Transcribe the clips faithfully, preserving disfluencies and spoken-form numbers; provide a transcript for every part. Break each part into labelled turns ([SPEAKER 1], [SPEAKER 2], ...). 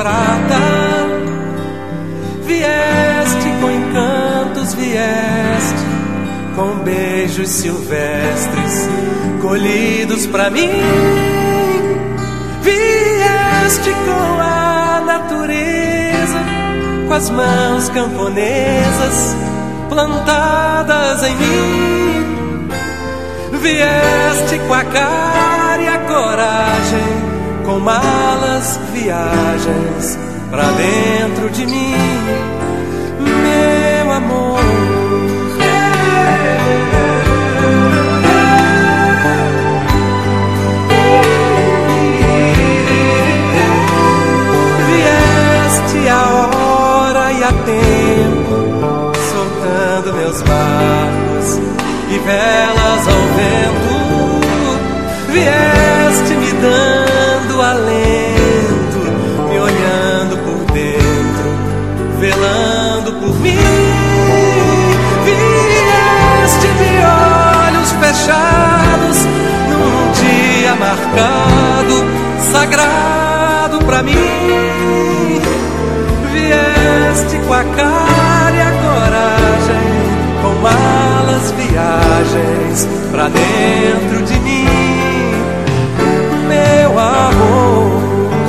[SPEAKER 1] prata. Vieste com encantos, vieste com beijos silvestres colhidos pra mim. Vieste com a natureza, com as mãos camponesas plantadas em mim. Vieste com a cara e a coragem, com malas, viagens pra dentro de mim, meu amor. Vieste a hora e a tempo, soltando meus barcos e velas ao vento. Vieste me dando alento, me olhando por dentro, velando por mim. Vieste de olhos fechados, num dia marcado, sagrado pra mim. Vieste com a cara e a coragem, com malas, viagens pra dentro de mim, meu amor.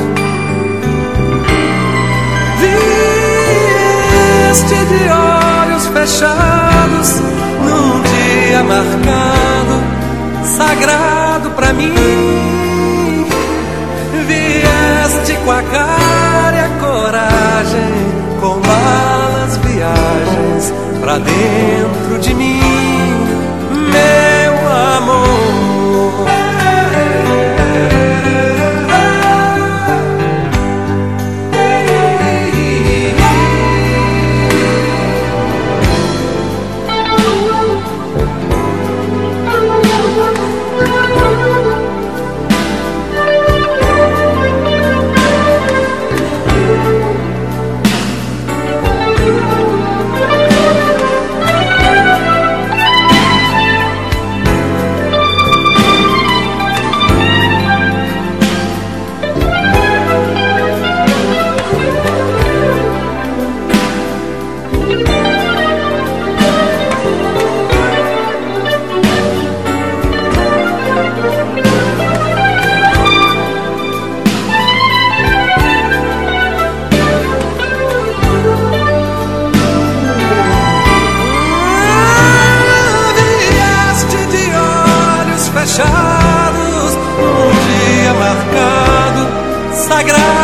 [SPEAKER 1] Vieste de olhos fechados, num dia marcado, sagrado pra mim. Vieste com a cara e a coragem, com malas, viagens pra dentro de mim, meu amor. Fechados, um dia marcado, sagrado